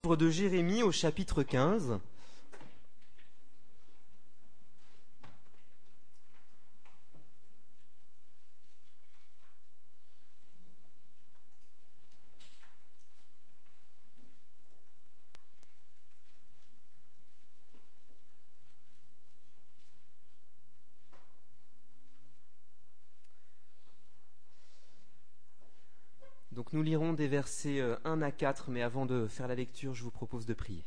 livre de Jérémie au chapitre 15. Donc nous lirons des versets 1 à 4, mais avant de faire la lecture, je vous propose de prier.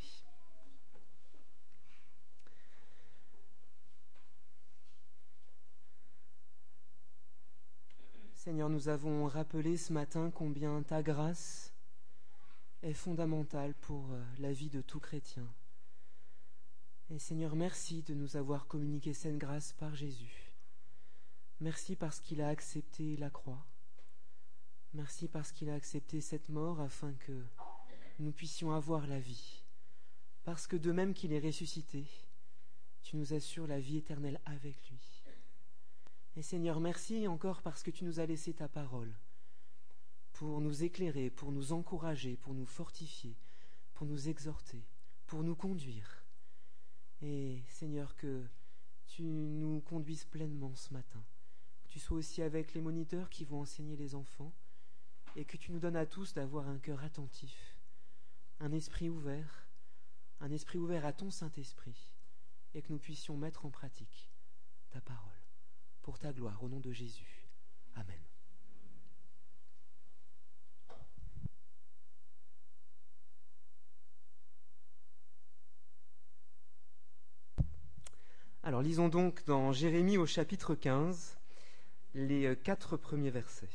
Seigneur, nous avons rappelé ce matin combien ta grâce est fondamentale pour la vie de tout chrétien. Et Seigneur, merci de nous avoir communiqué cette grâce par Jésus. Merci parce qu'il a accepté la croix. Merci parce qu'il a accepté cette mort afin que nous puissions avoir la vie. Parce que de même qu'il est ressuscité, tu nous assures la vie éternelle avec lui. Et Seigneur, merci encore parce que tu nous as laissé ta parole pour nous éclairer, pour nous encourager, pour nous fortifier, pour nous exhorter, pour nous conduire. Et Seigneur, que tu nous conduises pleinement ce matin. Que tu sois aussi avec les moniteurs qui vont enseigner les enfants et que tu nous donnes à tous d'avoir un cœur attentif, un esprit ouvert à ton Saint-Esprit et que nous puissions mettre en pratique ta parole. Pour ta gloire, au nom de Jésus. Amen. Alors, lisons donc dans Jérémie au chapitre 15, les 4 premiers versets.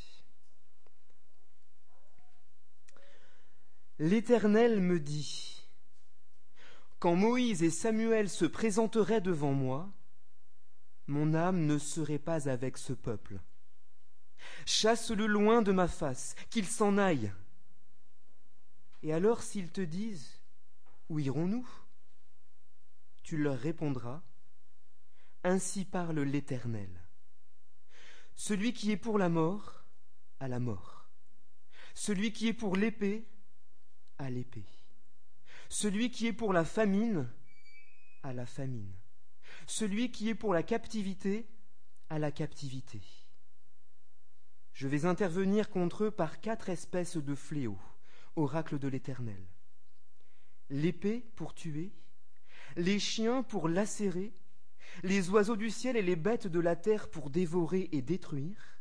L'Éternel me dit, quand Moïse et Samuel se présenteraient devant moi, mon âme ne serait pas avec ce peuple. Chasse-le loin de ma face, qu'il s'en aille. Et alors s'ils te disent, où irons-nous ? Tu leur répondras, ainsi parle l'Éternel. Celui qui est pour la mort, à la mort. Celui qui est pour l'épée, à l'épée. Celui qui est pour la famine, à la famine. Celui qui est pour la captivité, à la captivité. Je vais intervenir contre eux par 4 espèces de fléaux, oracle de l'Éternel. L'épée pour tuer, les chiens pour lacérer, les oiseaux du ciel et les bêtes de la terre pour dévorer et détruire.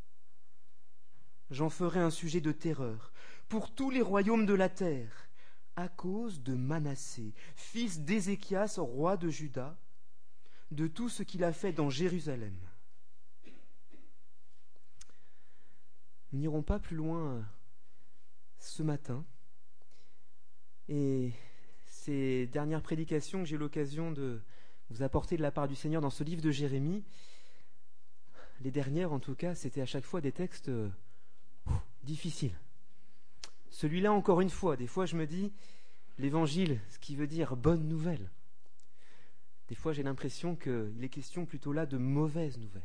J'en ferai un sujet de terreur pour tous les royaumes de la terre, à cause de Manassé, fils d'Ézéchias, roi de Juda, de tout ce qu'il a fait dans Jérusalem. Nous n'irons pas plus loin ce matin. Et ces dernières prédications que j'ai eu l'occasion de vous apporter de la part du Seigneur dans ce livre de Jérémie, les dernières en tout cas, c'était à chaque fois des textes difficiles. Celui-là, encore une fois, des fois je me dis, l'évangile, ce qui veut dire bonne nouvelle. Des fois, j'ai l'impression qu'il est question plutôt là de mauvaises nouvelles.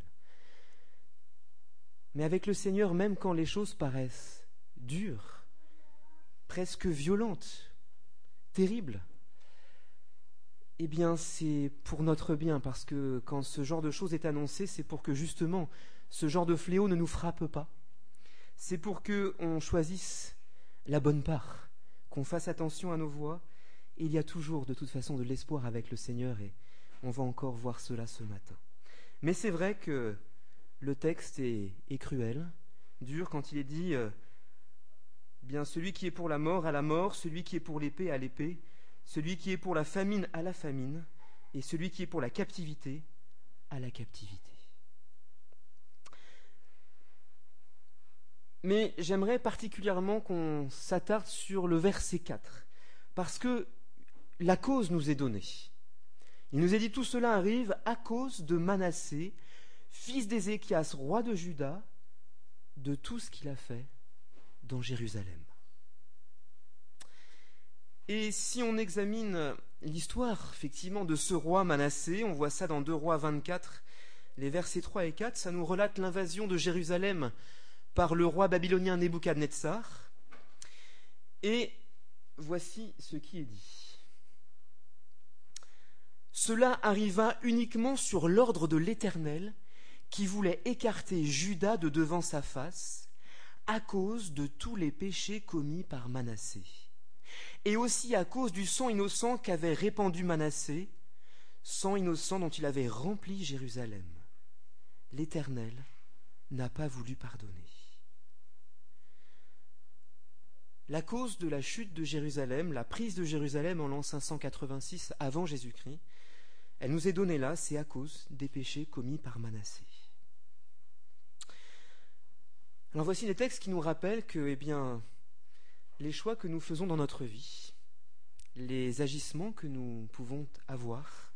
Mais avec le Seigneur, même quand les choses paraissent dures, presque violentes, terribles, eh bien, c'est pour notre bien, parce que quand ce genre de choses est annoncé, c'est pour que justement, ce genre de fléau ne nous frappe pas. C'est pour qu'on choisisse la bonne part, qu'on fasse attention à nos voix. Et il y a toujours, de toute façon, de l'espoir avec le Seigneur, et on va encore voir cela ce matin. Mais c'est vrai que le texte est cruel, dur, quand il est dit bien celui qui est pour la mort à la mort, celui qui est pour l'épée à l'épée, celui qui est pour la famine à la famine, et celui qui est pour la captivité à la captivité. Mais j'aimerais particulièrement qu'on s'attarde sur le verset 4, parce que la cause nous est donnée. Il nous est dit tout cela arrive à cause de Manassé, fils d'Ézéchias, roi de Juda, de tout ce qu'il a fait dans Jérusalem. Et si on examine l'histoire, effectivement, de ce roi Manassé, on voit ça dans 2 Rois 24, les versets 3 et 4, ça nous relate l'invasion de Jérusalem par le roi babylonien Nebuchadnezzar. Et voici ce qui est dit. Cela arriva uniquement sur l'ordre de l'Éternel, qui voulait écarter Juda de devant sa face, à cause de tous les péchés commis par Manassé, et aussi à cause du sang innocent qu'avait répandu Manassé, sang innocent dont il avait rempli Jérusalem. L'Éternel n'a pas voulu pardonner. La cause de la chute de Jérusalem, la prise de Jérusalem en l'an 586 avant Jésus-Christ, elle nous est donnée là, c'est à cause des péchés commis par Manassé. Alors voici les textes qui nous rappellent que, les choix que nous faisons dans notre vie, les agissements que nous pouvons avoir,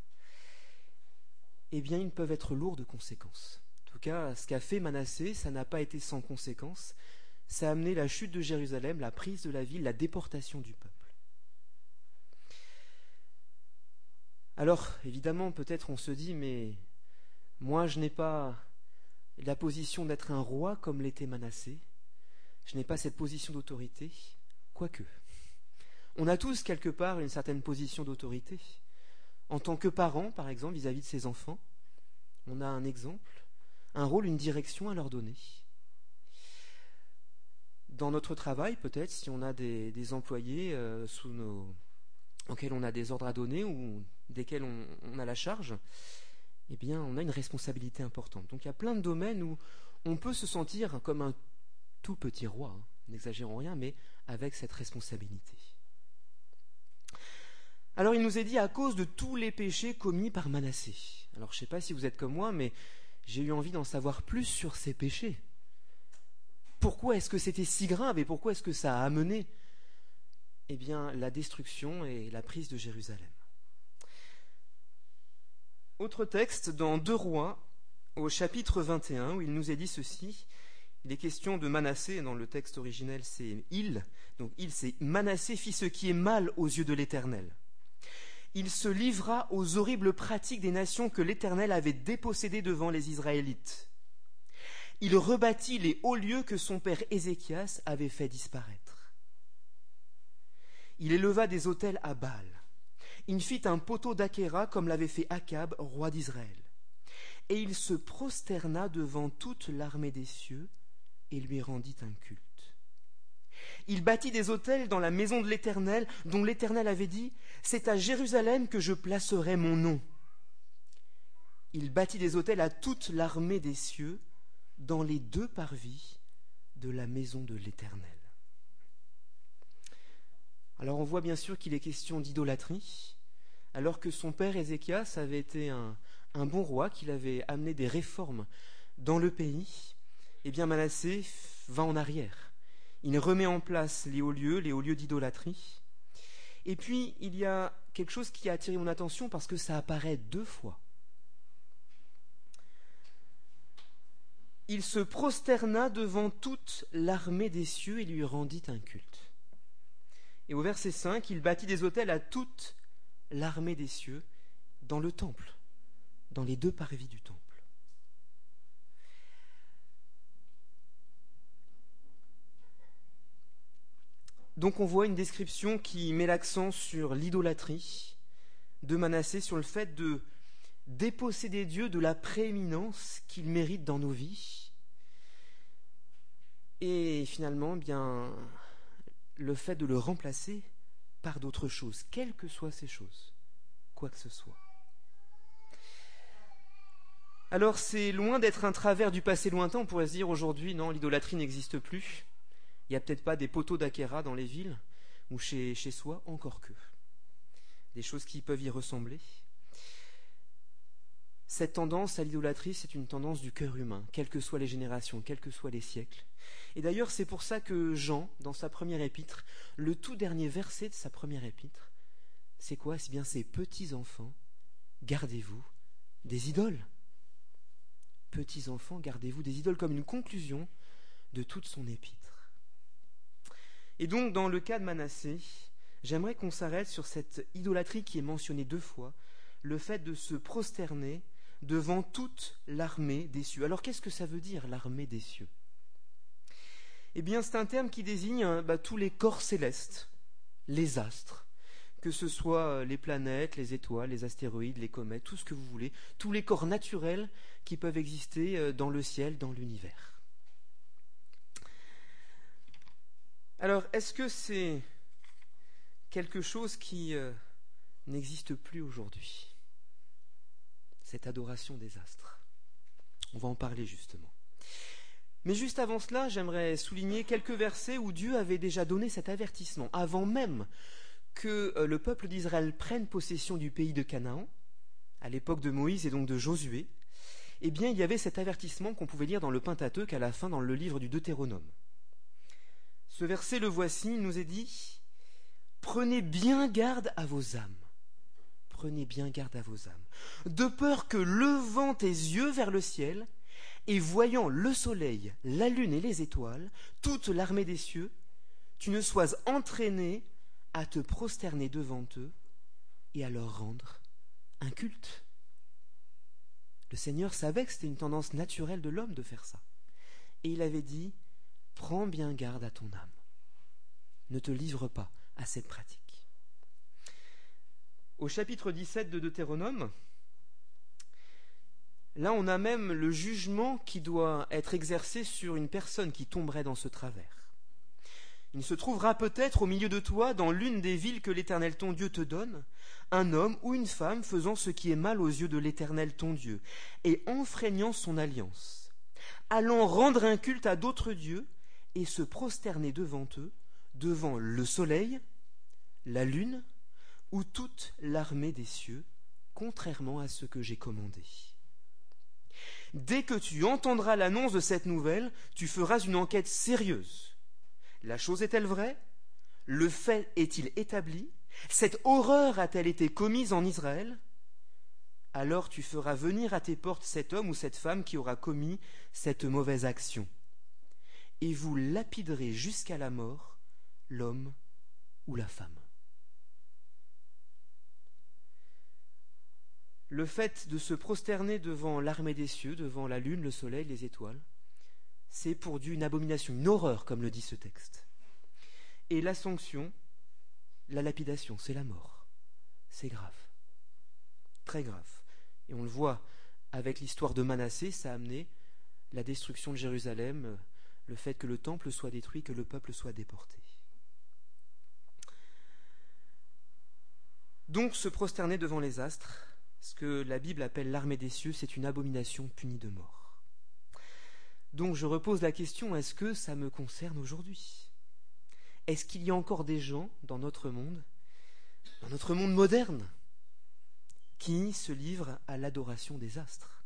ils peuvent être lourds de conséquences. En tout cas, ce qu'a fait Manassé, ça n'a pas été sans conséquences. Ça a amené la chute de Jérusalem, la prise de la ville, la déportation du peuple. Alors, évidemment, peut-être on se dit, mais moi je n'ai pas la position d'être un roi comme l'était Manassé, je n'ai pas cette position d'autorité, quoique. On a tous quelque part une certaine position d'autorité. En tant que parent, par exemple, vis-à-vis de ses enfants, on a un exemple, un rôle, une direction à leur donner. Dans notre travail, peut-être, si on a des employés auxquels on a des ordres à donner ou desquels on a la charge, on a une responsabilité importante. Donc il y a plein de domaines où on peut se sentir comme un tout petit roi, n'exagérons rien, mais avec cette responsabilité. Alors il nous est dit à cause de tous les péchés commis par Manassé. Alors je ne sais pas si vous êtes comme moi, mais j'ai eu envie d'en savoir plus sur ces péchés. Pourquoi est-ce que c'était si grave et pourquoi est-ce que ça a amené la destruction et la prise de Jérusalem? Autre texte dans 2 Rois, au chapitre 21, où il nous est dit ceci. Il est question de Manassé, dans le texte originel c'est il. Donc il, c'est Manassé fit ce qui est mal aux yeux de l'Éternel. Il se livra aux horribles pratiques des nations que l'Éternel avait dépossédées devant les Israélites. Il rebâtit les hauts lieux que son père Ézéchias avait fait disparaître. Il éleva des autels à Baal. Il fit un poteau d'Achéra comme l'avait fait Akab, roi d'Israël. Et il se prosterna devant toute l'armée des cieux et lui rendit un culte. Il bâtit des autels dans la maison de l'Éternel, dont l'Éternel avait dit « C'est à Jérusalem que je placerai mon nom ». Il bâtit des autels à toute l'armée des cieux, dans les 2 parvis de la maison de l'Éternel. Alors on voit bien sûr qu'il est question d'idolâtrie, alors que son père Ézéchias avait été un bon roi, qu'il avait amené des réformes dans le pays. Manassé va en arrière. Il remet en place les hauts lieux d'idolâtrie. Et puis il y a quelque chose qui a attiré mon attention parce que ça apparaît 2 fois. Il se prosterna devant toute l'armée des cieux et lui rendit un culte. Et au verset 5, il bâtit des autels à toute l'armée des cieux dans le temple, dans les 2 parvis du temple. Donc on voit une description qui met l'accent sur l'idolâtrie de Manassé, sur le fait de déposséder Dieu de la prééminence qu'il mérite dans nos vies. Et finalement, le fait de le remplacer par d'autres choses, quelles que soient ces choses, quoi que ce soit. Alors c'est loin d'être un travers du passé lointain, on pourrait se dire aujourd'hui, non, l'idolâtrie n'existe plus. Il n'y a peut-être pas des poteaux d'Achéra dans les villes ou chez soi, encore que. Des choses qui peuvent y ressembler. Cette tendance à l'idolâtrie, c'est une tendance du cœur humain, quelles que soient les générations, quels que soient les siècles. Et d'ailleurs, c'est pour ça que Jean, dans sa première épître, le tout dernier verset de sa première épître, c'est quoi ? C'est bien ces petits enfants, gardez-vous des idoles. Petits enfants, gardez-vous des idoles, comme une conclusion de toute son épître. Et donc, dans le cas de Manassé, j'aimerais qu'on s'arrête sur cette idolâtrie qui est mentionnée 2 fois, le fait de se prosterner devant toute l'armée des cieux. Alors qu'est-ce que ça veut dire, l'armée des cieux ? C'est un terme qui désigne tous les corps célestes, les astres, que ce soit les planètes, les étoiles, les astéroïdes, les comètes, tout ce que vous voulez, tous les corps naturels qui peuvent exister dans le ciel, dans l'univers. Alors, est-ce que c'est quelque chose qui n'existe plus aujourd'hui, cette adoration des astres? On va en parler justement. Mais juste avant cela, j'aimerais souligner quelques versets où Dieu avait déjà donné cet avertissement, avant même que le peuple d'Israël prenne possession du pays de Canaan, à l'époque de Moïse et donc de Josué. Eh bien, il y avait cet avertissement qu'on pouvait lire dans le Pentateuque à la fin dans le livre du Deutéronome. Ce verset, le voici, il nous est dit « Prenez bien garde à vos âmes. Prenez bien garde à vos âmes. De peur que, levant tes yeux vers le ciel, et voyant le soleil, la lune et les étoiles, toute l'armée des cieux, tu ne sois entraîné à te prosterner devant eux et à leur rendre un culte. » Le Seigneur savait que c'était une tendance naturelle de l'homme de faire ça. Et il avait dit « Prends bien garde à ton âme. Ne te livre pas à cette pratique. » Au chapitre 17 de Deutéronome, là on a même le jugement qui doit être exercé sur une personne qui tomberait dans ce travers. Il se trouvera peut-être au milieu de toi, dans l'une des villes que l'Éternel ton Dieu te donne, un homme ou une femme faisant ce qui est mal aux yeux de l'Éternel ton Dieu, et enfreignant son alliance, allant rendre un culte à d'autres dieux, et se prosterner devant eux, devant le soleil, la lune, ou toute l'armée des cieux, contrairement à ce que j'ai commandé. Dès que tu entendras l'annonce de cette nouvelle, tu feras une enquête sérieuse. La chose est-elle vraie? Le fait est-il établi? Cette horreur a-t-elle été commise en Israël? Alors tu feras venir à tes portes cet homme ou cette femme qui aura commis cette mauvaise action. Et vous lapiderez jusqu'à la mort l'homme ou la femme. Le fait de se prosterner devant l'armée des cieux, devant la lune, le soleil, les étoiles, c'est pour Dieu une abomination, une horreur, comme le dit ce texte. Et la sanction, la lapidation, c'est la mort. C'est grave. Très grave. Et on le voit avec l'histoire de Manassé, ça a amené la destruction de Jérusalem, le fait que le temple soit détruit, que le peuple soit déporté. Donc se prosterner devant les astres, ce que la Bible appelle l'armée des cieux, c'est une abomination punie de mort. Donc je repose la question, est-ce que ça me concerne aujourd'hui? Est-ce qu'il y a encore des gens dans notre monde moderne, qui se livrent à l'adoration des astres?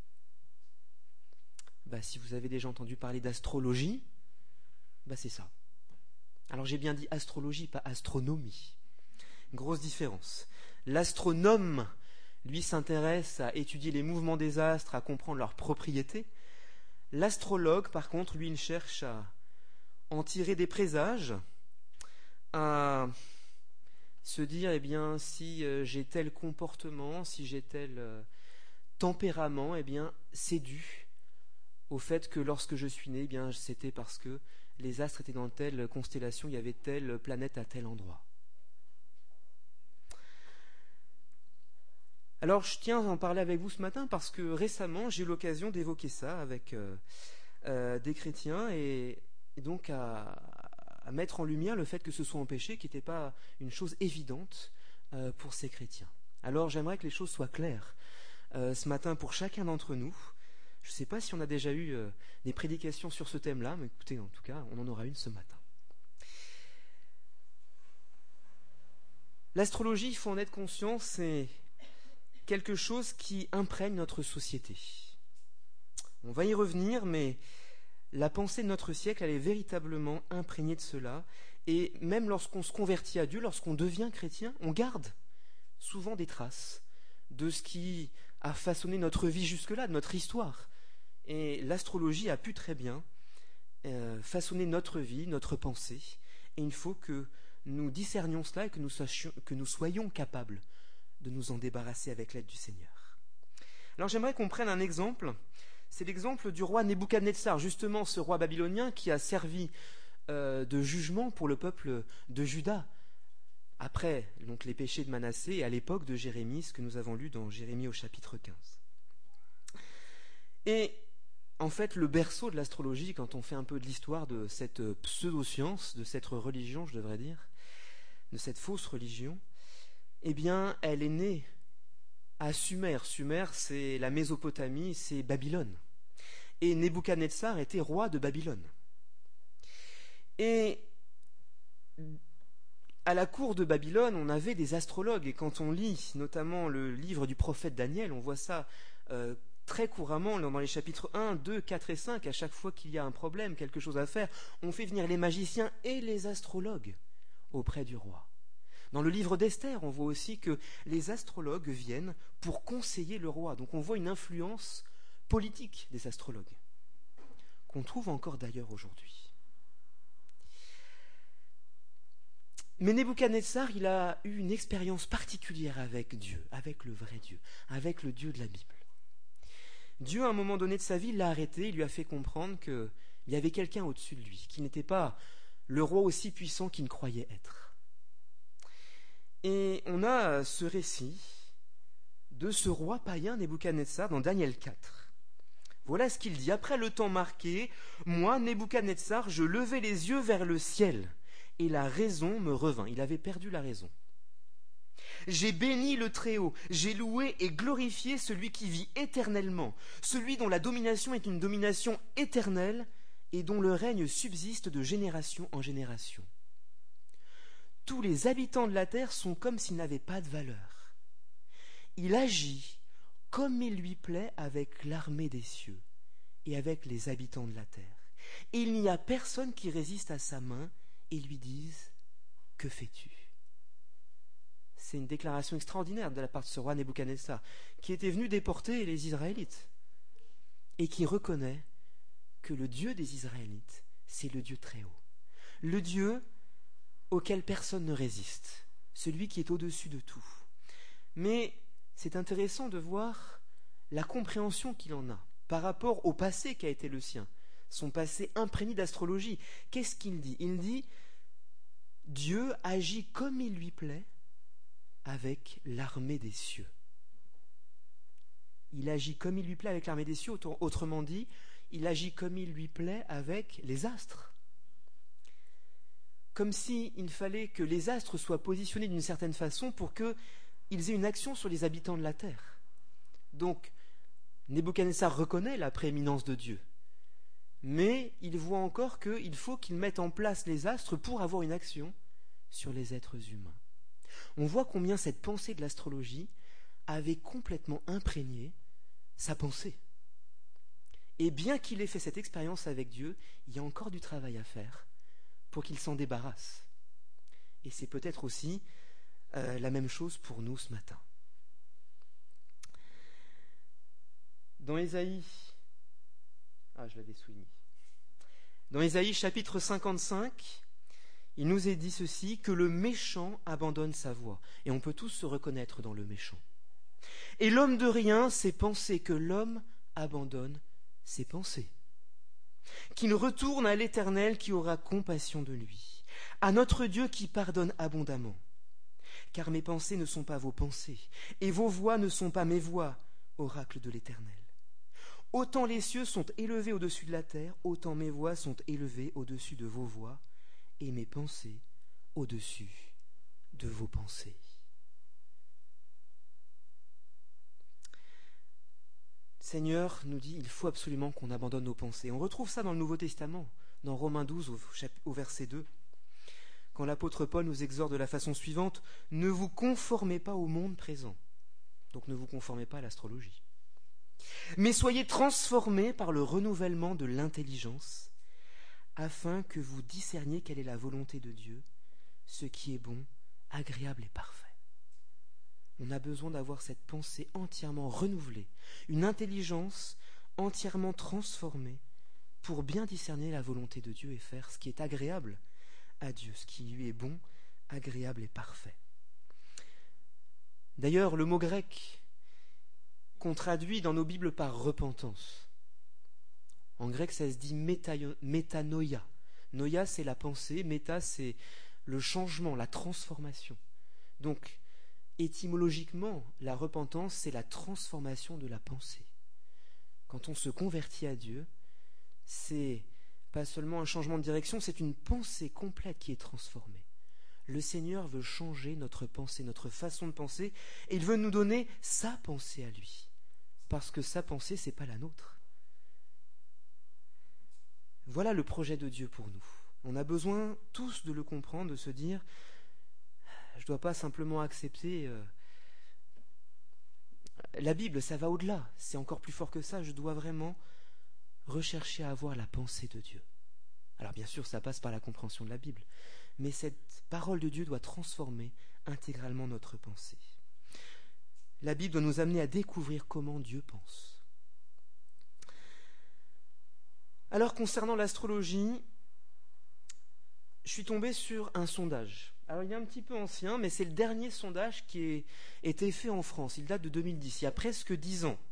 Si vous avez déjà entendu parler d'astrologie, c'est ça. Alors j'ai bien dit astrologie, pas astronomie. Grosse différence. L'astronome, lui, s'intéresse à étudier les mouvements des astres, à comprendre leurs propriétés. L'astrologue, par contre, lui, il cherche à en tirer des présages, à se dire, si j'ai tel comportement, si j'ai tel tempérament, c'est dû au fait que lorsque je suis né, c'était parce que les astres étaient dans telle constellation, il y avait telle planète à tel endroit. Alors je tiens à en parler avec vous ce matin parce que récemment j'ai eu l'occasion d'évoquer ça avec des chrétiens et donc à mettre en lumière le fait que ce soit un péché qui n'était pas une chose évidente pour ces chrétiens. Alors j'aimerais que les choses soient claires ce matin pour chacun d'entre nous. Je ne sais pas si on a déjà eu des prédications sur ce thème-là, mais écoutez, en tout cas, on en aura une ce matin. L'astrologie, il faut en être conscient, c'est quelque chose qui imprègne notre société. On va y revenir, mais la pensée de notre siècle, elle est véritablement imprégnée de cela. Et même lorsqu'on se convertit à Dieu, lorsqu'on devient chrétien, on garde souvent des traces de ce qui a façonné notre vie jusque-là, de notre histoire. Et l'astrologie a pu très bien façonner notre vie, notre pensée. Et il faut que nous discernions cela et que nous soyons capables de nous en débarrasser avec l'aide du Seigneur. Alors j'aimerais qu'on prenne un exemple. C'est l'exemple du roi Nebuchadnezzar, justement ce roi babylonien qui a servi de jugement pour le peuple de Juda après donc les péchés de Manassé et à l'époque de Jérémie, ce que nous avons lu dans Jérémie au chapitre 15. Et en fait, le berceau de l'astrologie, quand on fait un peu de l'histoire de cette pseudo-science, de cette religion, je devrais dire, de cette fausse religion, eh bien, elle est née à Sumer. Sumer, c'est la Mésopotamie, c'est Babylone. Et Nebuchadnezzar était roi de Babylone. Et à la cour de Babylone, on avait des astrologues. Et quand on lit notamment le livre du prophète Daniel, on voit ça très couramment dans les chapitres 1, 2, 4 et 5. À chaque fois qu'il y a un problème, quelque chose à faire, on fait venir les magiciens et les astrologues auprès du roi. Dans le livre d'Esther, on voit aussi que les astrologues viennent pour conseiller le roi. Donc on voit une influence politique des astrologues, qu'on trouve encore d'ailleurs aujourd'hui. Mais Nebuchadnezzar, il a eu une expérience particulière avec Dieu, avec le vrai Dieu, avec le Dieu de la Bible. Dieu, à un moment donné de sa vie, l'a arrêté, il lui a fait comprendre qu'il y avait quelqu'un au-dessus de lui, qui n'était pas le roi aussi puissant qu'il croyait être. Et on a ce récit de ce roi païen Nebuchadnezzar dans Daniel 4. Voilà ce qu'il dit. Après le temps marqué, moi, Nebuchadnezzar, je levai les yeux vers le ciel, et la raison me revint. Il avait perdu la raison. J'ai béni le Très-Haut, j'ai loué et glorifié celui qui vit éternellement, celui dont la domination est une domination éternelle et dont le règne subsiste de génération en génération. Tous les habitants de la terre sont comme s'ils n'avaient pas de valeur. Il agit comme il lui plaît avec l'armée des cieux et avec les habitants de la terre. Et il n'y a personne qui résiste à sa main et lui dise « Que fais-tu » C'est une déclaration extraordinaire de la part de ce roi Nebuchadnezzar, qui était venu déporter les Israélites et qui reconnaît que le Dieu des Israélites, c'est le Dieu très haut, le Dieu auquel personne ne résiste, celui qui est au-dessus de tout. Mais c'est intéressant de voir la compréhension qu'il en a par rapport au passé qui a été le sien, son passé imprégné d'astrologie. Qu'est-ce qu'il dit ? Il dit « Dieu agit comme il lui plaît avec l'armée des cieux. » Il agit comme il lui plaît avec l'armée des cieux, autrement dit, il agit comme il lui plaît avec les astres. Comme s'il fallait que les astres soient positionnés d'une certaine façon pour qu'ils aient une action sur les habitants de la terre. Donc, Nebuchadnezzar reconnaît la prééminence de Dieu, mais il voit encore qu'il faut qu'il mette en place les astres pour avoir une action sur les êtres humains. On voit combien cette pensée de l'astrologie avait complètement imprégné sa pensée. Et bien qu'il ait fait cette expérience avec Dieu, il y a encore du travail à faire pour qu'il s'en débarrasse. Et c'est peut-être aussi la même chose pour nous ce matin. Dans Ésaïe, je l'avais souligné. Dans Ésaïe chapitre 55, il nous est dit ceci, que le méchant abandonne sa voie. Et on peut tous se reconnaître dans le méchant. Et l'homme de rien sait penser que l'homme abandonne ses pensées. Qu'il retourne à l'Éternel qui aura compassion de lui, à notre Dieu qui pardonne abondamment. Car mes pensées ne sont pas vos pensées, et vos voix ne sont pas mes voix, oracle de l'Éternel. Autant les cieux sont élevés au-dessus de la terre, autant mes voix sont élevées au-dessus de vos voix, et mes pensées au-dessus de vos pensées. Seigneur nous dit, il faut absolument qu'on abandonne nos pensées. On retrouve ça dans le Nouveau Testament, dans Romains 12 au verset 2, quand l'apôtre Paul nous exhorte de la façon suivante, « Ne vous conformez pas au monde présent ». Donc ne vous conformez pas à l'astrologie. « Mais soyez transformés par le renouvellement de l'intelligence, afin que vous discerniez quelle est la volonté de Dieu, ce qui est bon, agréable et parfait. » On a besoin d'avoir cette pensée entièrement renouvelée, une intelligence entièrement transformée pour bien discerner la volonté de Dieu et faire ce qui est agréable à Dieu, ce qui lui est bon, agréable et parfait. D'ailleurs, le mot grec qu'on traduit dans nos Bibles par repentance, en grec ça se dit métanoia. Noia c'est la pensée, méta c'est le changement, la transformation. Donc, étymologiquement, la repentance, c'est la transformation de la pensée. Quand on se convertit à Dieu, c'est pas seulement un changement de direction, c'est une pensée complète qui est transformée. Le Seigneur veut changer notre pensée, notre façon de penser, et il veut nous donner sa pensée à lui. Parce que sa pensée, c'est pas la nôtre. Voilà le projet de Dieu pour nous. On a besoin tous de le comprendre, de se dire, je ne dois pas simplement accepter la Bible, ça va au-delà, c'est encore plus fort que ça, je dois vraiment rechercher à avoir la pensée de Dieu. Alors bien sûr, ça passe par la compréhension de la Bible, mais cette parole de Dieu doit transformer intégralement notre pensée. La Bible doit nous amener à découvrir comment Dieu pense. Alors concernant l'astrologie, je suis tombé sur un sondage. Alors il est un petit peu ancien, mais c'est le dernier sondage qui a été fait en France. Il date de 2010, il y a presque 10 ans.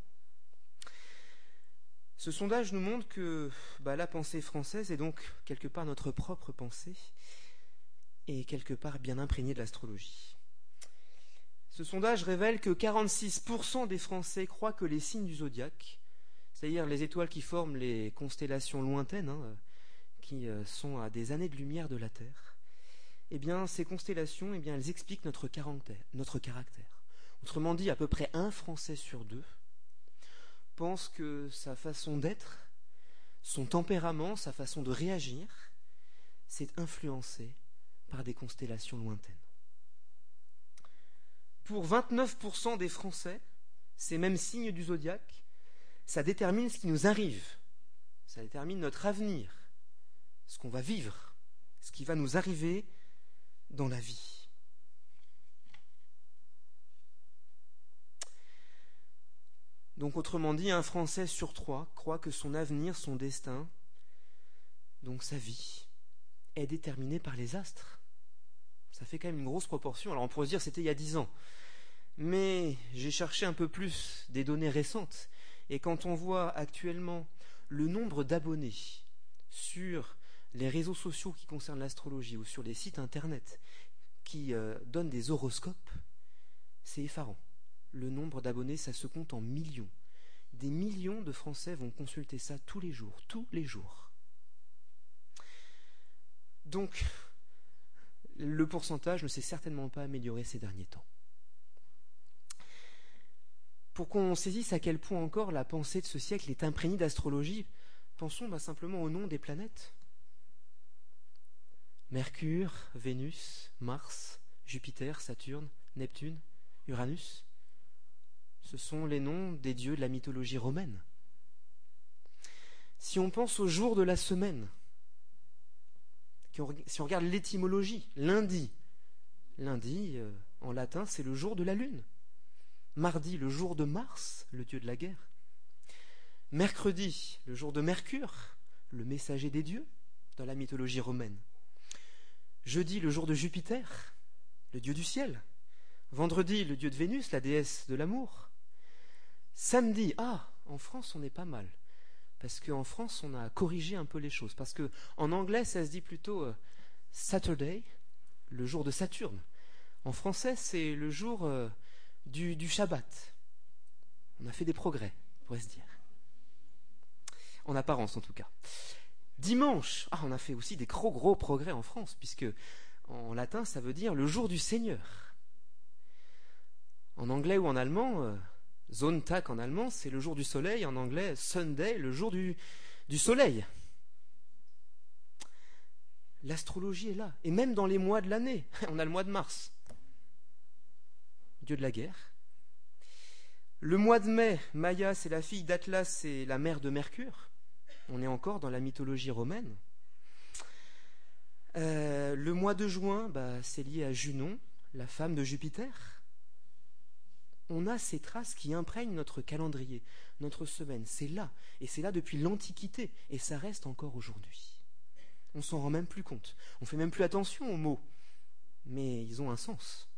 Ce sondage nous montre que la pensée française est donc quelque part notre propre pensée et quelque part bien imprégnée de l'astrologie. Ce sondage révèle que 46% des Français croient que les signes du zodiaque, c'est-à-dire les étoiles qui forment les constellations lointaines, qui sont à des années de lumière de la Terre, eh bien, ces constellations, elles expliquent notre caractère. Autrement dit, à peu près un Français sur deux pense que sa façon d'être, son tempérament, sa façon de réagir, c'est influencé par des constellations lointaines. Pour 29% des Français, ces mêmes signes du zodiaque, ça détermine ce qui nous arrive, ça détermine notre avenir, ce qu'on va vivre, ce qui va nous arriver dans la vie. Donc autrement dit, un Français sur 3 croit que son avenir, son destin, donc sa vie, est déterminé par les astres. Ça fait quand même une grosse proportion. Alors on pourrait se dire que c'était il y a 10 ans. Mais j'ai cherché un peu plus des données récentes. Et quand on voit actuellement le nombre d'abonnés sur les réseaux sociaux qui concernent l'astrologie ou sur les sites internet qui donnent des horoscopes, c'est effarant. Le nombre d'abonnés, ça se compte en millions. Des millions de Français vont consulter ça tous les jours. Donc, le pourcentage ne s'est certainement pas amélioré ces derniers temps. Pour qu'on saisisse à quel point encore la pensée de ce siècle est imprégnée d'astrologie, pensons simplement au nom des planètes. Mercure, Vénus, Mars, Jupiter, Saturne, Neptune, Uranus. Ce sont les noms des dieux de la mythologie romaine. Si on pense aux jours de la semaine, si on regarde l'étymologie, lundi, en latin, c'est le jour de la lune. Mardi, le jour de Mars, le dieu de la guerre. Mercredi, le jour de Mercure, le messager des dieux, dans la mythologie romaine. Jeudi, le jour de Jupiter, le dieu du ciel. Vendredi, le dieu de Vénus, la déesse de l'amour. Samedi, en France, on est pas mal. Parce qu'en France, on a corrigé un peu les choses. Parce qu'en anglais, ça se dit plutôt Saturday, le jour de Saturne. En français, c'est le jour du Shabbat. On a fait des progrès, on pourrait se dire. En apparence, en tout cas. Dimanche, on a fait aussi des gros progrès en France, puisque en latin, ça veut dire le jour du Seigneur. En anglais ou en allemand, Sonntag en allemand, c'est le jour du soleil. En anglais, Sunday, le jour du soleil. L'astrologie est là. Et même dans les mois de l'année, on a le mois de mars, dieu de la guerre. Le mois de mai, Maïa, c'est la fille d'Atlas et la mère de Mercure. On est encore dans la mythologie romaine. Le mois de juin, c'est lié à Junon, la femme de Jupiter. On a ces traces qui imprègnent notre calendrier, notre semaine. C'est là, et c'est là depuis l'Antiquité, et ça reste encore aujourd'hui. On s'en rend même plus compte. On fait même plus attention aux mots, mais ils ont un sens.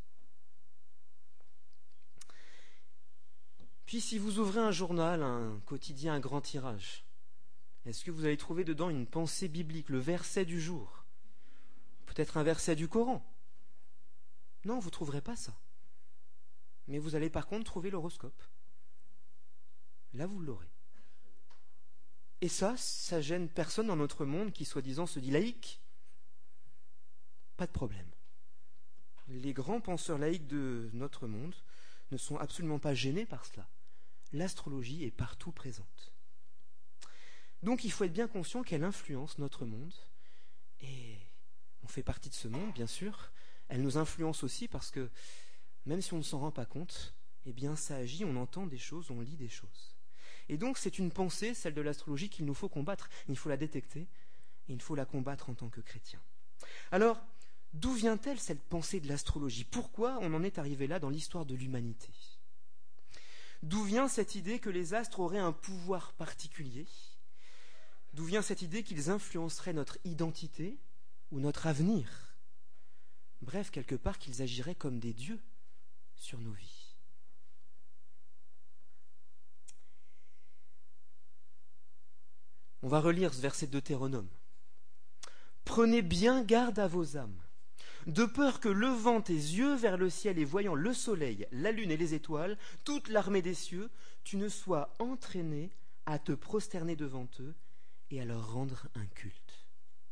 Puis si vous ouvrez un journal, un quotidien, un grand tirage, est-ce que vous allez trouver dedans une pensée biblique, le verset du jour? Peut-être un verset du Coran? Non, vous ne trouverez pas ça. Mais vous allez par contre trouver l'horoscope. Là, vous l'aurez. Et ça gêne personne dans notre monde qui, soi-disant, se dit laïque. Pas de problème. Les grands penseurs laïques de notre monde ne sont absolument pas gênés par cela. L'astrologie est partout présente. Donc il faut être bien conscient qu'elle influence notre monde, et on fait partie de ce monde, bien sûr. Elle nous influence aussi parce que, même si on ne s'en rend pas compte, eh bien ça agit, on entend des choses, on lit des choses. Et donc c'est une pensée, celle de l'astrologie, qu'il nous faut combattre. Il faut la détecter, et il faut la combattre en tant que chrétien. Alors, d'où vient-elle cette pensée de l'astrologie? Pourquoi on en est arrivé là dans l'histoire de l'humanité? D'où vient cette idée que les astres auraient un pouvoir particulier? D'où vient cette idée qu'ils influenceraient notre identité ou notre avenir? Bref, quelque part, qu'ils agiraient comme des dieux sur nos vies. On va relire ce verset de Deutéronome. « Prenez bien garde à vos âmes, de peur que, levant tes yeux vers le ciel et voyant le soleil, la lune et les étoiles, toute l'armée des cieux, tu ne sois entraîné à te prosterner devant eux et à leur rendre un culte. »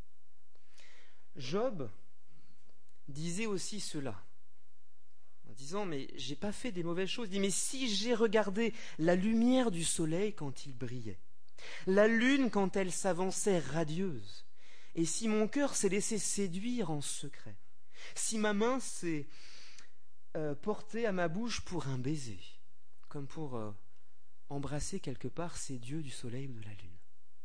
Job disait aussi cela, en disant « Mais j'ai pas fait des mauvaises choses. » Il dit « Mais si j'ai regardé la lumière du soleil quand il brillait, la lune quand elle s'avançait radieuse, et si mon cœur s'est laissé séduire en secret, si ma main s'est portée à ma bouche pour un baiser, comme pour embrasser quelque part ces dieux du soleil ou de la lune. »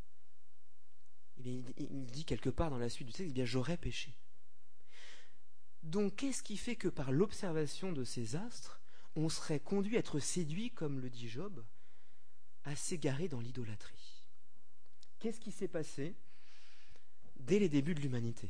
Il dit quelque part dans la suite du texte, eh bien j'aurais péché. Donc qu'est-ce qui fait que par l'observation de ces astres, on serait conduit à être séduit, comme le dit Job, à s'égarer dans l'idolâtrie? Qu'est-ce qui s'est passé dès les débuts de l'humanité?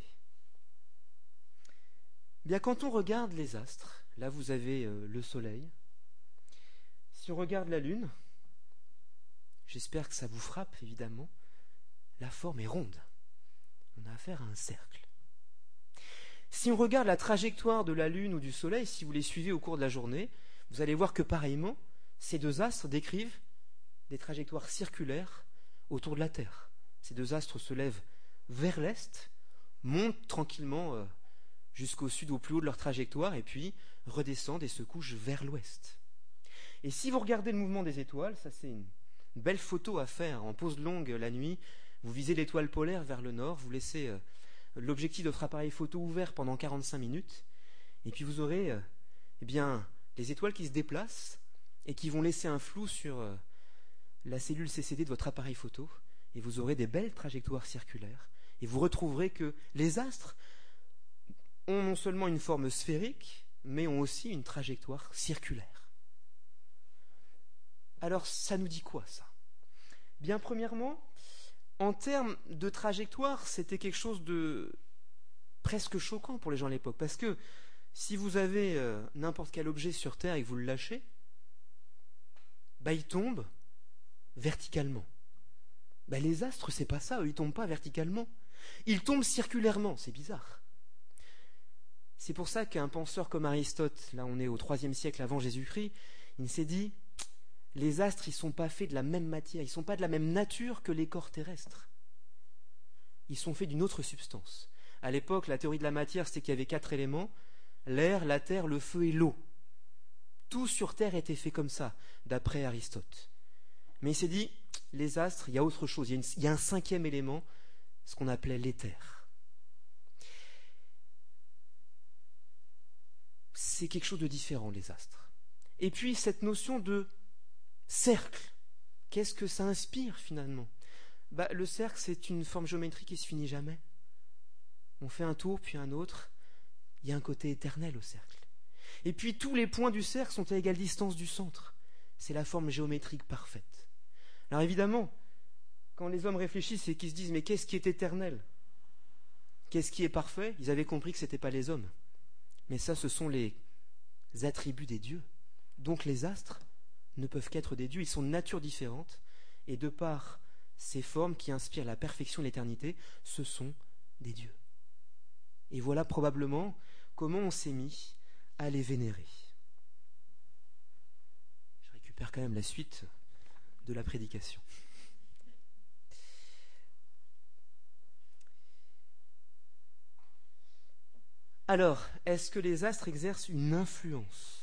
Bien, quand on regarde les astres, là vous avez le soleil. Si on regarde la lune, j'espère que ça vous frappe évidemment, la forme est ronde. On a affaire à un cercle. Si on regarde la trajectoire de la lune ou du soleil, si vous les suivez au cours de la journée, vous allez voir que pareillement, ces deux astres décrivent des trajectoires circulaires autour de la Terre. Ces deux astres se lèvent vers l'est, montent tranquillement jusqu'au sud, au plus haut de leur trajectoire, et puis redescendent et se couchent vers l'ouest. Et si vous regardez le mouvement des étoiles, ça c'est une belle photo à faire en pause longue la nuit. Vous visez l'étoile polaire vers le nord, vous laissez l'objectif de votre appareil photo ouvert pendant 45 minutes, et puis vous aurez les étoiles qui se déplacent et qui vont laisser un flou sur la cellule CCD de votre appareil photo, et vous aurez des belles trajectoires circulaires, et vous retrouverez que les astres ont non seulement une forme sphérique, mais ont aussi une trajectoire circulaire. Alors, ça nous dit quoi, ça? Bien, premièrement, en termes de trajectoire, c'était quelque chose de presque choquant pour les gens à l'époque, parce que si vous avez n'importe quel objet sur Terre et que vous le lâchez, il tombe verticalement. Les astres, c'est pas ça, eux, ils tombent pas verticalement. Ils tombent circulairement, c'est bizarre. C'est pour ça qu'un penseur comme Aristote, là on est au IIIe siècle avant Jésus-Christ, il s'est dit, les astres, ils ne sont pas faits de la même matière, ils ne sont pas de la même nature que les corps terrestres. Ils sont faits d'une autre substance. À l'époque, la théorie de la matière, c'était qu'il y avait 4 éléments, l'air, la terre, le feu et l'eau. Tout sur Terre était fait comme ça, d'après Aristote. Mais il s'est dit, les astres, il y a autre chose, il y a un 5e élément, ce qu'on appelait l'éther. C'est quelque chose de différent, les astres. Et puis, cette notion de cercle, qu'est-ce que ça inspire finalement? Le cercle, c'est une forme géométrique qui ne se finit jamais. On fait un tour, puis un autre. Il y a un côté éternel au cercle. Et puis tous les points du cercle sont à égale distance du centre. C'est la forme géométrique parfaite. Alors évidemment, quand les hommes réfléchissent et qu'ils se disent « mais qu'est-ce qui est éternel? Qu'est-ce qui est parfait ?» Ils avaient compris que ce n'était pas les hommes. Mais ça, ce sont les attributs des dieux. Donc les astres ne peuvent qu'être des dieux. Ils sont de nature différente. Et de par ces formes qui inspirent la perfection et l'éternité, ce sont des dieux. Et voilà probablement comment on s'est mis à les vénérer. Je récupère quand même la suite de la prédication. Alors, est-ce que les astres exercent une influence ?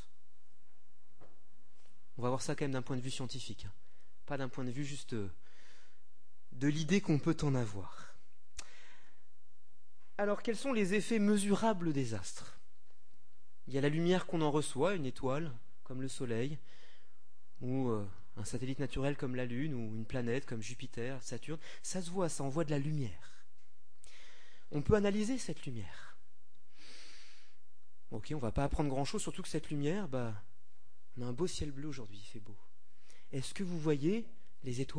On va voir ça quand même d'un point de vue scientifique, hein. Pas d'un point de vue juste de l'idée qu'on peut en avoir. Alors, quels sont les effets mesurables des astres ? Il y a la lumière qu'on en reçoit, une étoile comme le Soleil, ou un satellite naturel comme la Lune, ou une planète comme Jupiter, Saturne. Ça se voit, ça envoie de la lumière. On peut analyser cette lumière. Ok, on ne va pas apprendre grand-chose, surtout que cette lumière, on a un beau ciel bleu aujourd'hui, il fait beau. Est-ce que vous voyez les étoiles ?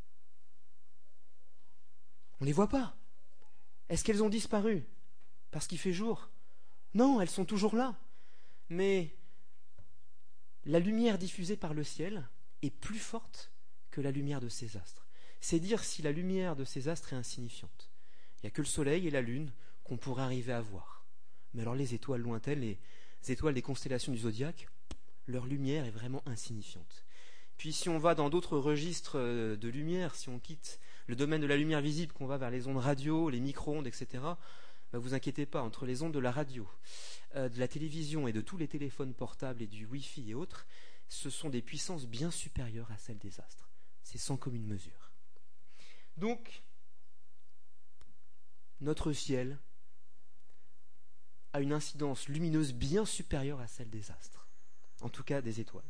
On ne les voit pas. Est-ce qu'elles ont disparu parce qu'il fait jour ? Non, elles sont toujours là. Mais la lumière diffusée par le ciel est plus forte que la lumière de ces astres. C'est dire si la lumière de ces astres est insignifiante. Il n'y a que le Soleil et la Lune qu'on pourrait arriver à voir. Mais alors les étoiles lointaines, les étoiles des constellations du zodiaque, leur lumière est vraiment insignifiante. Puis si on va dans d'autres registres de lumière, si on quitte le domaine de la lumière visible, qu'on va vers les ondes radio, les micro-ondes, etc., vous inquiétez pas, entre les ondes de la radio, de la télévision et de tous les téléphones portables et du Wi-Fi et autres, ce sont des puissances bien supérieures à celles des astres. C'est sans commune mesure. Donc, notre ciel a une incidence lumineuse bien supérieure à celle des astres, en tout cas des étoiles.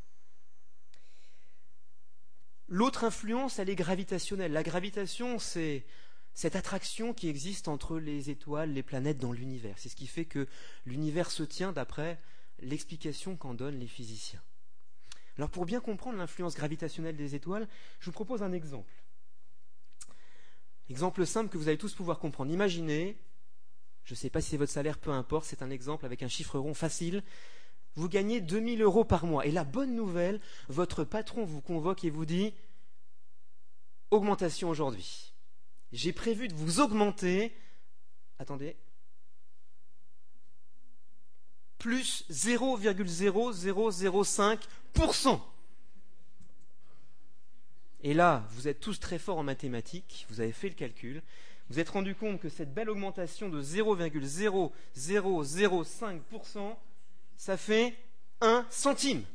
L'autre influence, elle est gravitationnelle. La gravitation, c'est cette attraction qui existe entre les étoiles, les planètes dans l'univers. C'est ce qui fait que l'univers se tient d'après l'explication qu'en donnent les physiciens. Alors pour bien comprendre l'influence gravitationnelle des étoiles, je vous propose un exemple. Exemple simple que vous allez tous pouvoir comprendre. Imaginez, je ne sais pas si c'est votre salaire, peu importe, c'est un exemple avec un chiffre rond facile. Vous gagnez 2 000 € par mois. Et la bonne nouvelle, votre patron vous convoque et vous dit « Augmentation aujourd'hui. J'ai prévu de vous augmenter, attendez, plus 0,0005%. » Et là, vous êtes tous très forts en mathématiques, vous avez fait le calcul, vous êtes rendu compte que cette belle augmentation de 0,0005%, ça fait 1 centime.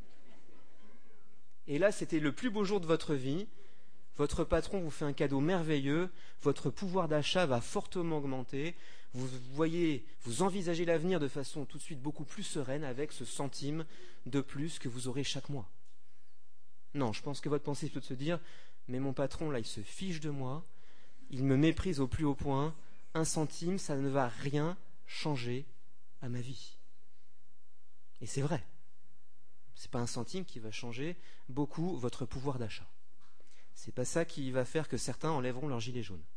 Et là, c'était le plus beau jour de votre vie. Votre patron vous fait un cadeau merveilleux, votre pouvoir d'achat va fortement augmenter, vous envisagez l'avenir de façon tout de suite beaucoup plus sereine avec ce centime de plus que vous aurez chaque mois. Non, je pense que votre pensée peut se dire, mais mon patron, là, il se fiche de moi, il me méprise au plus haut point, 1 centime, ça ne va rien changer à ma vie. Et c'est vrai. Ce n'est pas 1 centime qui va changer beaucoup votre pouvoir d'achat. C'est pas ça qui va faire que certains enlèveront leur gilet jaune.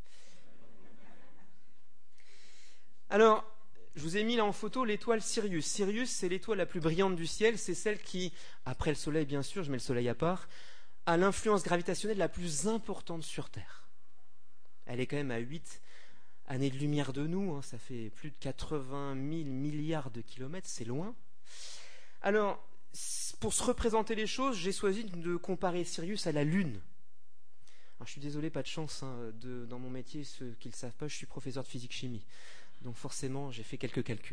Alors, je vous ai mis là en photo l'étoile Sirius. Sirius, c'est l'étoile la plus brillante du ciel. C'est celle qui, après le Soleil bien sûr, je mets le Soleil à part, a l'influence gravitationnelle la plus importante sur Terre. Elle est quand même à 8 années de lumière de nous. Hein, ça fait plus de 80 000 milliards de kilomètres. C'est loin. Alors, pour se représenter les choses, j'ai choisi de comparer Sirius à la Lune. Alors, je suis désolé, pas de chance dans mon métier, ceux qui ne le savent pas, je suis professeur de physique-chimie. Donc forcément, j'ai fait quelques calculs.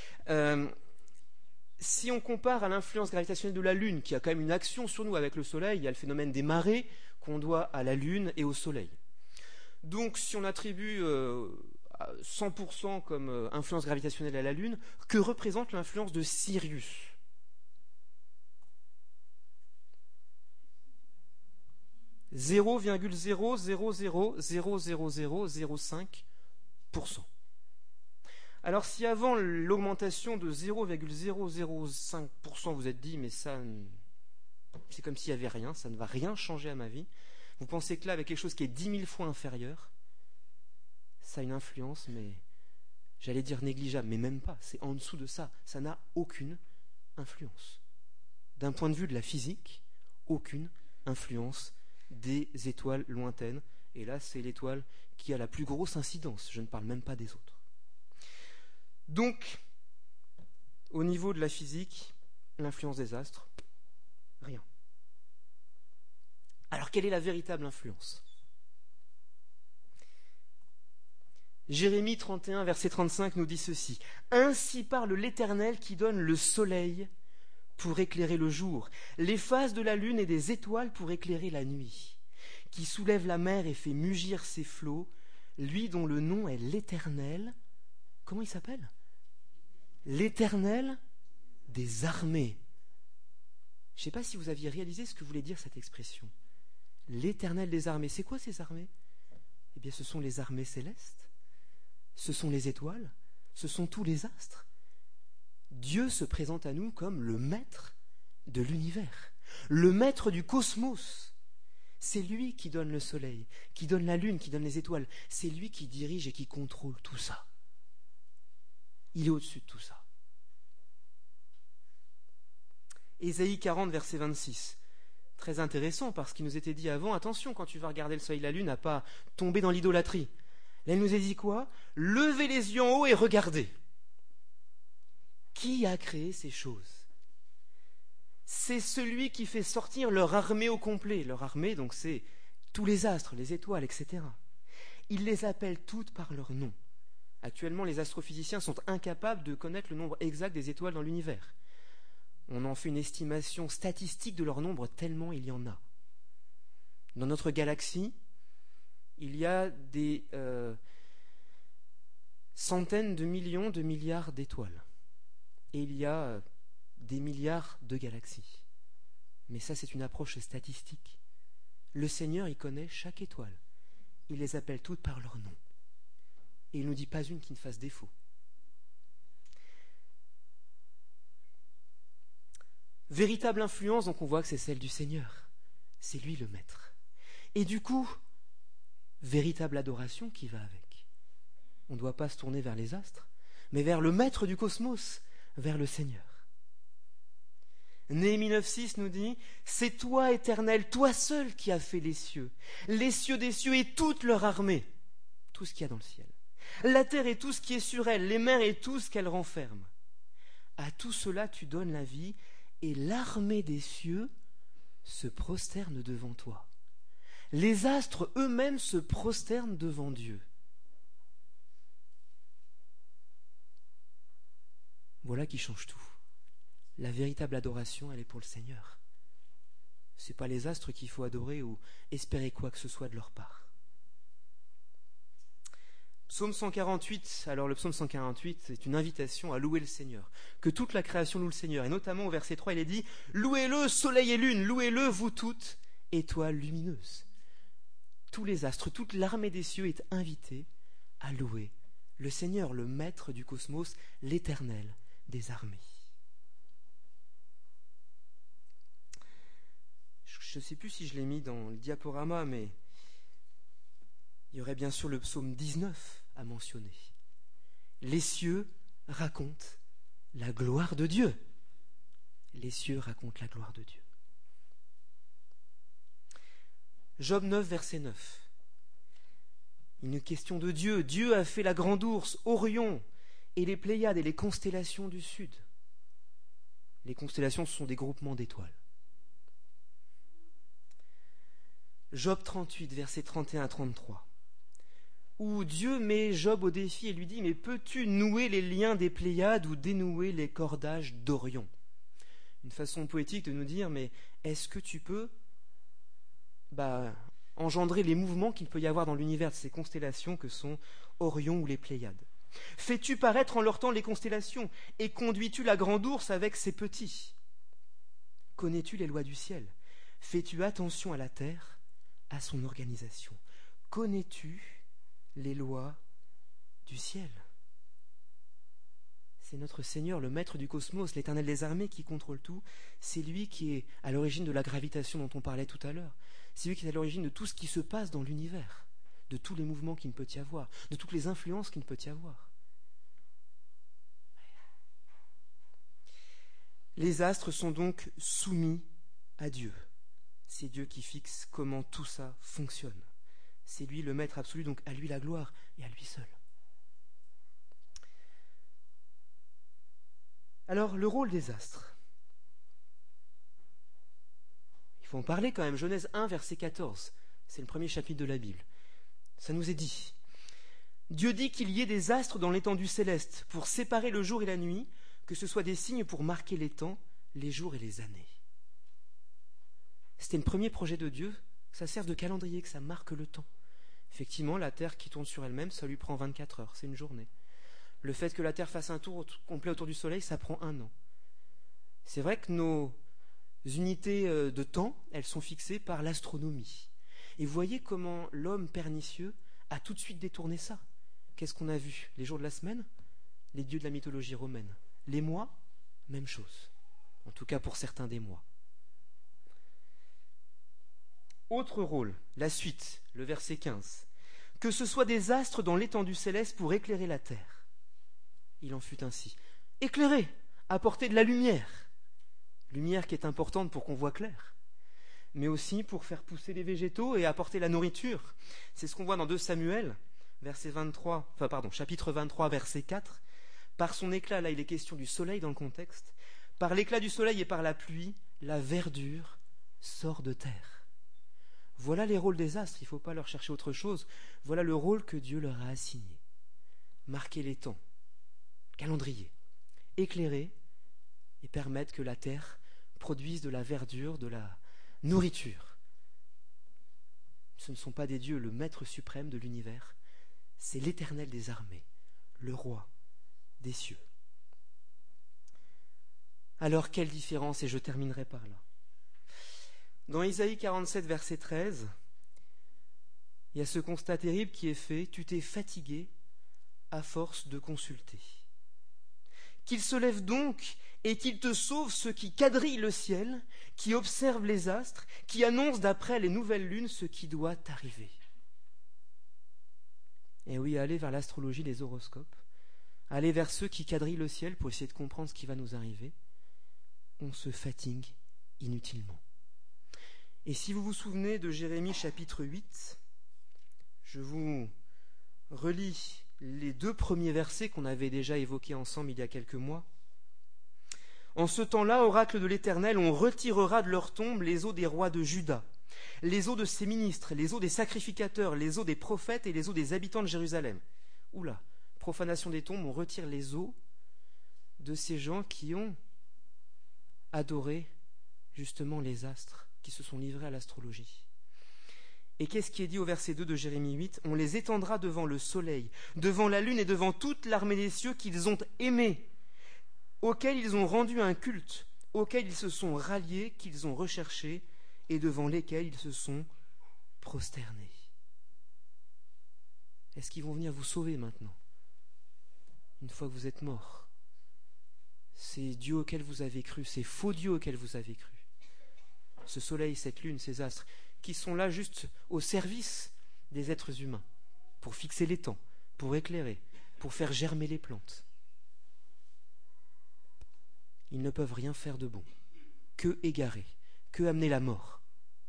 Si on compare à l'influence gravitationnelle de la Lune, qui a quand même une action sur nous avec le Soleil, il y a le phénomène des marées qu'on doit à la Lune et au Soleil. Donc si on attribue 100% comme influence gravitationnelle à la Lune, que représente l'influence de Sirius ? « 0,0000005%. Alors si avant l'augmentation de 0,005%, vous êtes dit, mais ça, c'est comme s'il n'y avait rien, ça ne va rien changer à ma vie, vous pensez que là, avec quelque chose qui est 10 000 fois inférieur, ça a une influence, mais j'allais dire négligeable, mais même pas, c'est en dessous de ça, ça n'a aucune influence. D'un point de vue de la physique, aucune influence des étoiles lointaines, et là c'est l'étoile qui a la plus grosse incidence, je ne parle même pas des autres. Donc, au niveau de la physique, l'influence des astres, rien. Alors quelle est la véritable influence ? Jérémie 31, verset 35 nous dit ceci. « Ainsi parle l'Éternel qui donne le soleil pour éclairer le jour, les phases de la lune et des étoiles pour éclairer la nuit, qui soulève la mer et fait mugir ses flots, lui dont le nom est l'Éternel. » Comment il s'appelle ? L'Éternel des armées. Je ne sais pas si vous aviez réalisé ce que voulait dire cette expression. L'Éternel des armées. C'est quoi ces armées ? Eh bien, ce sont les armées célestes, ce sont les étoiles, ce sont tous les astres. Dieu se présente à nous comme le maître de l'univers, le maître du cosmos. C'est lui qui donne le soleil, qui donne la lune, qui donne les étoiles. C'est lui qui dirige et qui contrôle tout ça. Il est au-dessus de tout ça. Ésaïe 40, verset 26. Très intéressant parce qu'il nous était dit avant, attention quand tu vas regarder le soleil et la lune à pas tomber dans l'idolâtrie. Là il nous a dit quoi ? Levez les yeux en haut et regardez. Qui a créé ces choses ? C'est celui qui fait sortir leur armée au complet. Leur armée, donc c'est tous les astres, les étoiles, etc. Il les appelle toutes par leur nom. Actuellement, les astrophysiciens sont incapables de connaître le nombre exact des étoiles dans l'univers. On en fait une estimation statistique de leur nombre tellement il y en a. Dans notre galaxie, il y a des centaines de millions de milliards d'étoiles. Et il y a des milliards de galaxies. Mais ça, c'est une approche statistique. Le Seigneur, il connaît chaque étoile. Il les appelle toutes par leur nom. Et il ne nous dit pas une qui ne fasse défaut. Véritable influence, donc on voit que c'est celle du Seigneur. C'est lui le maître. Et du coup, véritable adoration qui va avec. On ne doit pas se tourner vers les astres, mais vers le maître du cosmos, vers le Seigneur. Néhémie 9,6 nous dit « C'est toi, Éternel, toi seul qui as fait les cieux des cieux et toute leur armée, tout ce qu'il y a dans le ciel, la terre et tout ce qui est sur elle, les mers et tout ce qu'elle renferme. À tout cela tu donnes la vie, et l'armée des cieux se prosterne devant toi. Les astres eux-mêmes se prosternent devant Dieu. » Voilà qui change tout. La véritable adoration, elle est pour le Seigneur. Ce n'est pas les astres qu'il faut adorer ou espérer quoi que ce soit de leur part. Psaume 148, alors le psaume 148, c'est une invitation à louer le Seigneur. Que toute la création loue le Seigneur. Et notamment au verset 3, il est dit « Louez-le, soleil et lune, louez-le, vous toutes, étoiles lumineuses. » Tous les astres, toute l'armée des cieux est invitée à louer le Seigneur, le maître du cosmos, l'Éternel des armées. Je ne sais plus si je l'ai mis dans le diaporama, mais il y aurait bien sûr le psaume 19 à mentionner. Les cieux racontent la gloire de Dieu. Les cieux racontent la gloire de Dieu. Job 9, verset 9. Une question de Dieu. Dieu a fait la grande ours, Orion, et les Pléiades et les constellations du sud. Les constellations, ce sont des groupements d'étoiles. Job 38, versets 31 à 33, où Dieu met Job au défi et lui dit « Mais peux-tu nouer les liens des Pléiades ou dénouer les cordages d'Orion ?» Une façon poétique de nous dire « Mais est-ce que tu peux engendrer les mouvements qu'il peut y avoir dans l'univers de ces constellations que sont Orion ou les Pléiades ? Fais-tu paraître en leur temps les constellations et conduis-tu la grande ours avec ses petits ? Connais-tu les lois du ciel ? Fais-tu attention à la terre ? À son organisation. Connais-tu les lois du ciel ? C'est notre Seigneur, le maître du cosmos, l'Éternel des armées qui contrôle tout. C'est lui qui est à l'origine de la gravitation dont on parlait tout à l'heure. C'est lui qui est à l'origine de tout ce qui se passe dans l'univers, de tous les mouvements qu'il ne peut y avoir, de toutes les influences qu'il ne peut y avoir. Les astres sont donc soumis à Dieu. C'est Dieu qui fixe comment tout ça fonctionne. C'est lui le maître absolu, donc à lui la gloire et à lui seul. Alors, le rôle des astres. Il faut en parler quand même. Genèse 1, verset 14. C'est le premier chapitre de la Bible. Ça nous est dit. Dieu dit qu'il y ait des astres dans l'étendue céleste pour séparer le jour et la nuit, que ce soit des signes pour marquer les temps, les jours et les années. C'était le premier projet de Dieu, que ça serve de calendrier, que ça marque le temps. Effectivement, la Terre qui tourne sur elle-même, ça lui prend 24 heures, c'est une journée. Le fait que la Terre fasse un tour complet autour du Soleil, ça prend 1 an. C'est vrai que nos unités de temps, elles sont fixées par l'astronomie. Et vous voyez comment l'homme pernicieux a tout de suite détourné ça. Qu'est-ce qu'on a vu? Les jours de la semaine, les dieux de la mythologie romaine. Les mois, même chose. En tout cas pour certains des mois. Autre rôle, la suite, le verset 15. Que ce soit des astres dans l'étendue céleste pour éclairer la terre. Il en fut ainsi. Éclairer, apporter de la lumière. Lumière qui est importante pour qu'on voit clair. Mais aussi pour faire pousser les végétaux et apporter la nourriture. C'est ce qu'on voit dans 2 Samuel, chapitre 23, verset 4. Par son éclat, là il est question du soleil dans le contexte, par l'éclat du soleil et par la pluie, la verdure sort de terre. Voilà les rôles des astres, il ne faut pas leur chercher autre chose. Voilà le rôle que Dieu leur a assigné. Marquer les temps, calendrier, éclairer et permettre que la terre produise de la verdure, de la nourriture. Ce ne sont pas des dieux, le maître suprême de l'univers, c'est l'Éternel des armées, le roi des cieux. Alors quelle différence, et je terminerai par là. Dans Isaïe 47, verset 13, il y a ce constat terrible qui est fait, tu t'es fatigué à force de consulter. Qu'il se lève donc et qu'il te sauve ceux qui quadrillent le ciel, qui observent les astres, qui annoncent d'après les nouvelles lunes ce qui doit arriver. Et oui, aller vers l'astrologie, les horoscopes, aller vers ceux qui quadrillent le ciel pour essayer de comprendre ce qui va nous arriver, on se fatigue inutilement. Et si vous vous souvenez de Jérémie chapitre 8, je vous relis les 2 premiers versets qu'on avait déjà évoqués ensemble il y a quelques mois. En ce temps-là, oracle de l'Éternel, on retirera de leur tombe les os des rois de Juda, les os de ses ministres, les os des sacrificateurs, les os des prophètes et les os des habitants de Jérusalem. Oula, profanation des tombes, on retire les os de ces gens qui ont adoré justement les astres, qui se sont livrés à l'astrologie. Et qu'est-ce qui est dit au verset 2 de Jérémie 8? On les étendra devant le soleil, devant la lune et devant toute l'armée des cieux qu'ils ont aimés, auxquels ils ont rendu un culte, auxquels ils se sont ralliés, qu'ils ont recherchés, et devant lesquels ils se sont prosternés. Est-ce qu'ils vont venir vous sauver maintenant, une fois que vous êtes morts? Ces dieux auxquels vous avez cru, ces faux dieux auxquels vous avez cru, ce soleil, cette lune, ces astres, qui sont là juste au service des êtres humains, pour fixer les temps, pour éclairer, pour faire germer les plantes. Ils ne peuvent rien faire de bon, que égarer, que amener la mort.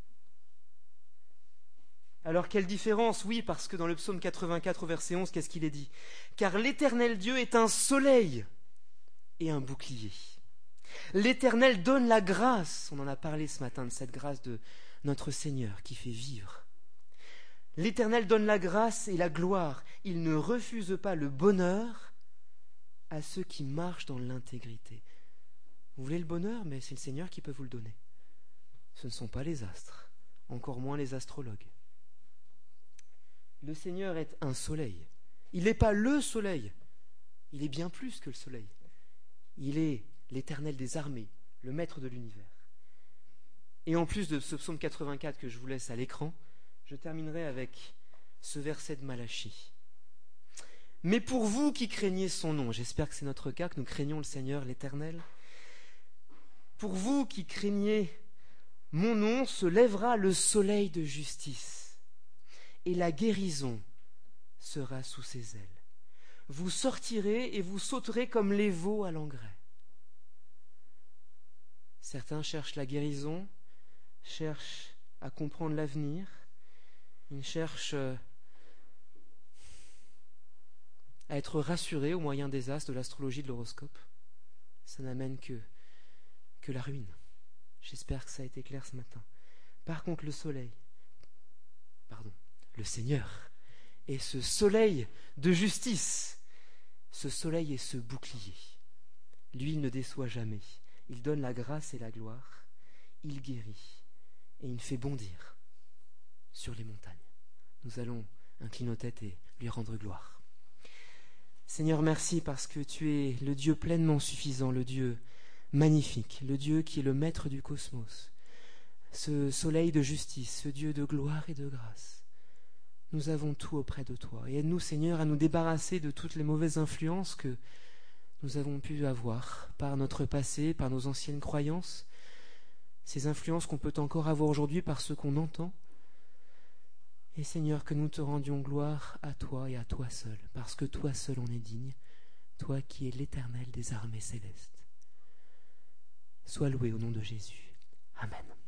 Alors quelle différence? Oui, parce que dans le psaume 84, verset 11, qu'est-ce qu'il est dit? Car l'Éternel Dieu est un soleil et un bouclier. L'Éternel donne la grâce, on en a parlé ce matin de cette grâce de notre Seigneur qui fait vivre. L'Éternel donne la grâce et la gloire, il ne refuse pas le bonheur à ceux qui marchent dans l'intégrité. Vous voulez le bonheur, mais c'est le Seigneur qui peut vous le donner. Ce ne sont pas les astres, encore moins les astrologues. Le Seigneur est un soleil. Il n'est pas le soleil, il est bien plus que le soleil. Il est l'Éternel des armées, le maître de l'univers. Et en plus de ce psaume 84 que je vous laisse à l'écran, je terminerai avec ce verset de Malachie. Mais pour vous qui craignez son nom, j'espère que c'est notre cas, que nous craignons le Seigneur, l'Éternel, pour vous qui craignez mon nom, se lèvera le soleil de justice, et la guérison sera sous ses ailes. Vous sortirez et vous sauterez comme les veaux à l'engrais. Certains cherchent la guérison, cherchent à comprendre l'avenir, ils cherchent à être rassurés au moyen des astres, de l'astrologie, de l'horoscope. ça n'amène que la ruine. J'espère que ça a été clair ce matin. Par contre, le Seigneur est ce soleil de justice, ce soleil est ce bouclier. Lui, il ne déçoit jamais. Il donne la grâce et la gloire, il guérit et il fait bondir sur les montagnes. Nous allons incliner nos têtes et lui rendre gloire. Seigneur, merci parce que tu es le Dieu pleinement suffisant, le Dieu magnifique, le Dieu qui est le maître du cosmos, ce soleil de justice, ce Dieu de gloire et de grâce. Nous avons tout auprès de toi. Et aide-nous, Seigneur, à nous débarrasser de toutes les mauvaises influences que nous avons pu avoir par notre passé, par nos anciennes croyances, ces influences qu'on peut encore avoir aujourd'hui par ce qu'on entend. Et Seigneur, que nous te rendions gloire à toi et à toi seul, parce que toi seul en es digne, toi qui es l'Éternel des armées célestes. Sois loué au nom de Jésus. Amen.